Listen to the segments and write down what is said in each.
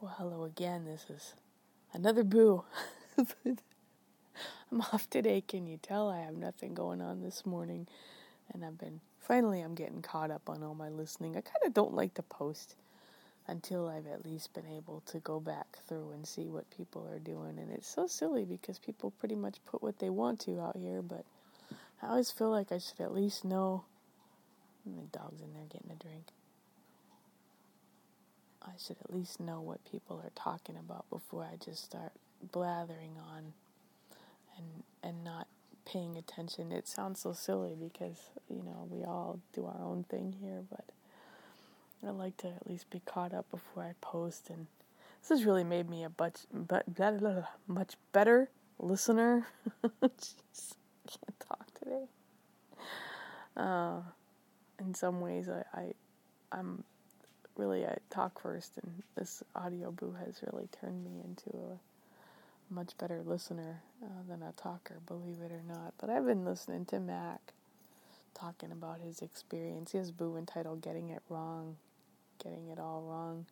Well, hello again. This is another boo. I'm off today. Can you tell? I have nothing going on this morning. And I'm getting caught up on all my listening. I kind of don't like to post until I've at least been able to go back through and see what people are doing. And it's so silly because people pretty much put what they want to out here. But I always feel like I should at least know. My dog's in there getting a drink. I should at least know what people are talking about before I just start blathering on and not paying attention. It sounds so silly because, we all do our own thing here, but I like to at least be caught up before I post, and this has really made me a much better listener. Jeez, I can't talk today. In some ways, I'm really, I talk first, and this audio boo has really turned me into a much better listener than a talker, believe it or not. But I've been listening to Mac talking about his experience. He has a boo entitled Getting It Wrong, Getting It All Wrong.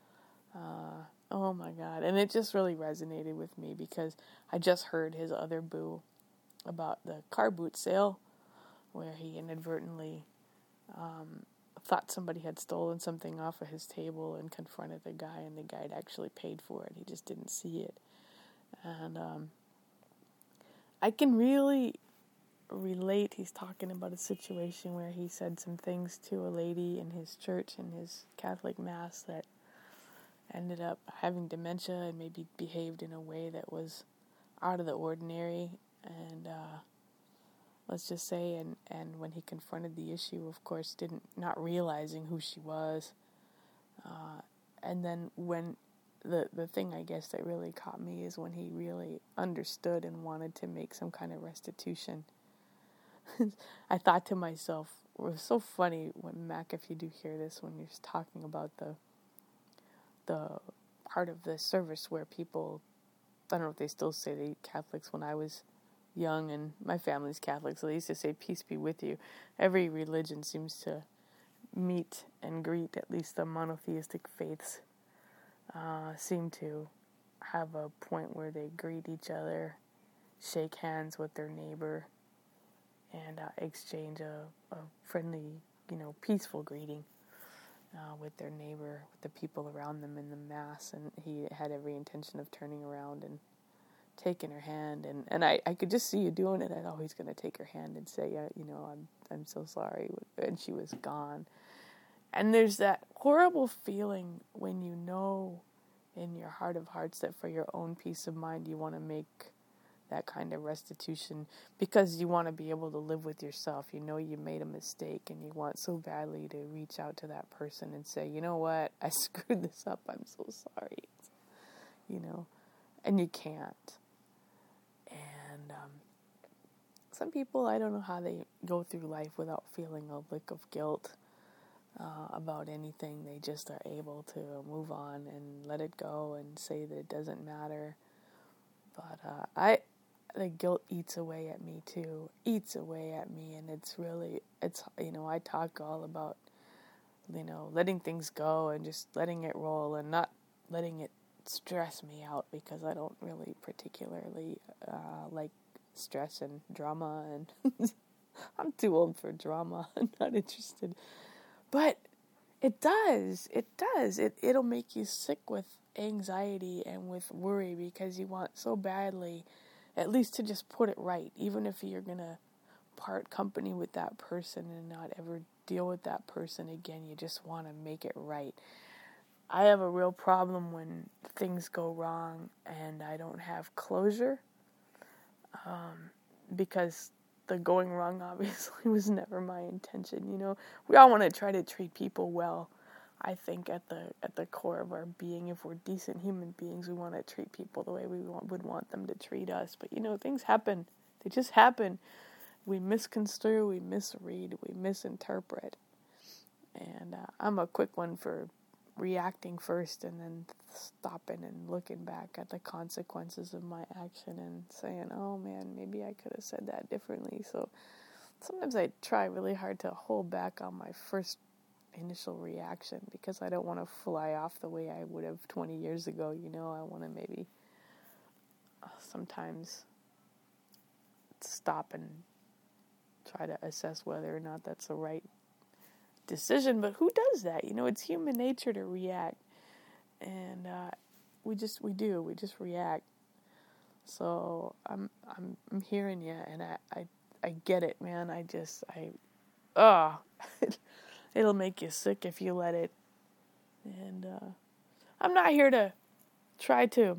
Oh my God. And it just really resonated with me because I just heard his other boo about the car boot sale where he inadvertently thought somebody had stolen something off of his table and confronted the guy, and the guy had actually paid for it. He just didn't see it. And I can really relate. He's talking about a situation where he said some things to a lady in his church, in his Catholic Mass, that ended up having dementia and maybe behaved in a way that was out of the ordinary. And let's just say, and when he confronted the issue, of course, not realizing who she was. And then when the thing, I guess, that really caught me is when he really understood and wanted to make some kind of restitution. I thought to myself, it was so funny when Mac, if you do hear this, when you're talking about the part of the service where people, I don't know if they still say the Catholics, when I was young and my family's Catholic, so they used to say peace be with you. Every religion seems to meet and greet, at least the monotheistic faiths seem to have a point where they greet each other, shake hands with their neighbor, and exchange a friendly, peaceful greeting with their neighbor, with the people around them in the Mass. And he had every intention of turning around and taking her hand, and I could just see you doing it. I know he's going to take her hand and say, I'm so sorry, and she was gone. And there's that horrible feeling when you know in your heart of hearts that for your own peace of mind you want to make that kind of restitution because you want to be able to live with yourself. You know you made a mistake and you want so badly to reach out to that person and say, you know what, I screwed this up, I'm so sorry. And you can't. And some people, I don't know how they go through life without feeling a lick of guilt about anything. They just are able to move on and let it go and say that it doesn't matter. But the guilt eats away at me too. And it's I talk all about, letting things go and just letting it roll and not letting it stress me out, because I don't really particularly like stress and drama, and I'm too old for drama. I'm not interested. But it does. It'll make you sick with anxiety and with worry because you want so badly at least to just put it right, even if you're going to part company with that person and not ever deal with that person again. You just want to make it right. I have a real problem when things go wrong and I don't have closure, because the going wrong obviously was never my intention. We all want to try to treat people well. I think at the core of our being, if we're decent human beings, we want to treat people the way we would want them to treat us. But things happen. They just happen. We misconstrue, we misread, we misinterpret. And I'm a quick one for reacting first and then stopping and looking back at the consequences of my action and saying, oh man, maybe I could have said that differently. So sometimes I try really hard to hold back on my first initial reaction, because I don't want to fly off the way I would have 20 years ago. I want to maybe sometimes stop and try to assess whether or not that's the right decision. But who does that? It's human nature to react, and we just react. So I'm hearing you, and I get it, man. It'll make you sick if you let it. And I'm not here to try to,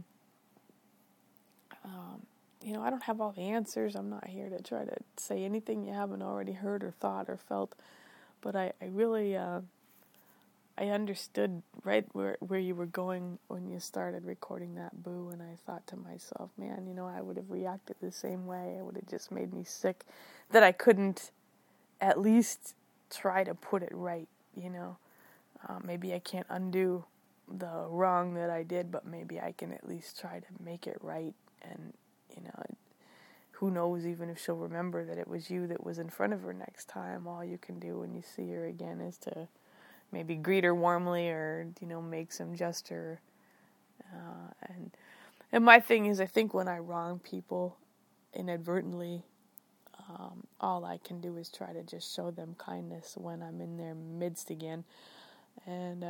I don't have all the answers. I'm not here to try to say anything you haven't already heard or thought or felt. But I really, I understood right where you were going when you started recording that, Boo. And I thought to myself, man, I would have reacted the same way. It would have just made me sick that I couldn't at least try to put it right, maybe I can't undo the wrong that I did, but maybe I can at least try to make it right. And, who knows even if she'll remember that it was you that was in front of her next time. All you can do when you see her again is to maybe greet her warmly or, make some gesture. And my thing is, I think when I wrong people inadvertently, all I can do is try to just show them kindness when I'm in their midst again. And,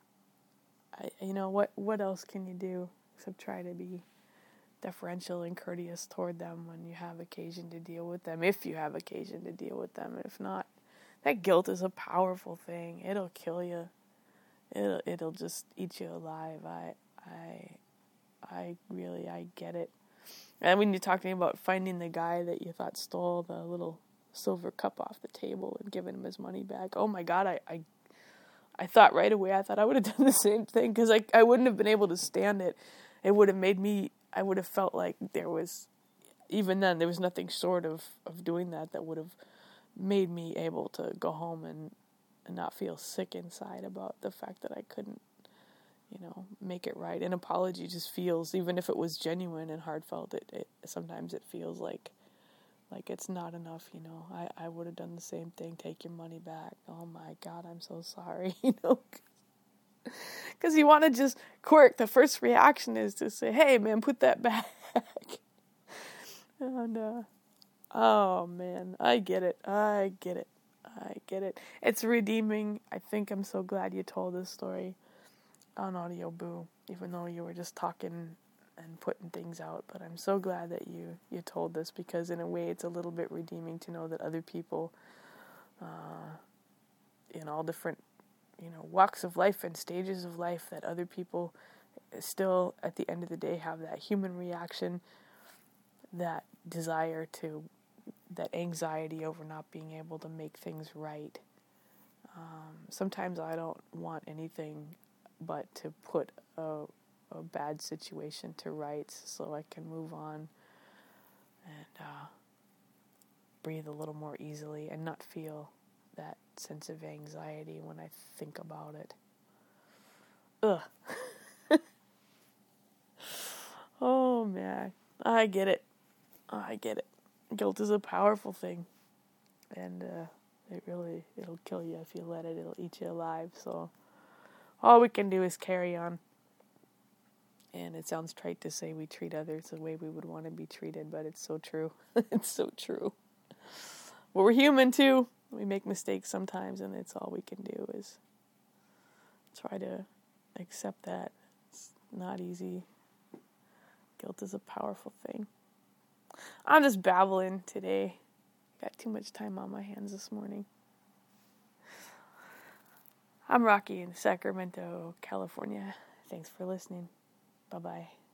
what else can you do except try to be deferential and courteous toward them when you have occasion to deal with them, if you have occasion to deal with them. If not, that guilt is a powerful thing. It'll kill you. It'll just eat you alive. I get it. And when you're talking about finding the guy that you thought stole the little silver cup off the table and giving him his money back, oh my God, I thought right away, I thought I would have done the same thing, because I wouldn't have been able to stand it. It would have made me, I would have felt like even then, there was nothing short of doing that would have made me able to go home and not feel sick inside about the fact that I couldn't, make it right. An apology just feels, even if it was genuine and heartfelt, it sometimes it feels like it's not enough, I would have done the same thing, take your money back. Oh my God, I'm so sorry, because you want to just quirk. The first reaction is to say, hey man, put that back. And, oh man, I get it. It's redeeming. I think I'm so glad you told this story on audio, Boo, even though you were just talking and putting things out. But I'm so glad that you told this, because in a way it's a little bit redeeming to know that other people in all different walks of life and stages of life, that other people still at the end of the day have that human reaction, that desire to, that anxiety over not being able to make things right. Sometimes I don't want anything but to put a bad situation to rights so I can move on and breathe a little more easily and not feel that sense of anxiety when I think about it. Ugh. Oh man, I get it. Guilt is a powerful thing, and it'll kill you if you let it. It'll eat you alive. So all we can do is carry on. And it sounds trite to say we treat others the way we would want to be treated, but it's so true. It's so true. Well, we're human too. We make mistakes sometimes, and it's all we can do is try to accept that. It's not easy. Guilt is a powerful thing. I'm just babbling today. Got too much time on my hands this morning. I'm Rocky in Sacramento, California. Thanks for listening. Bye-bye.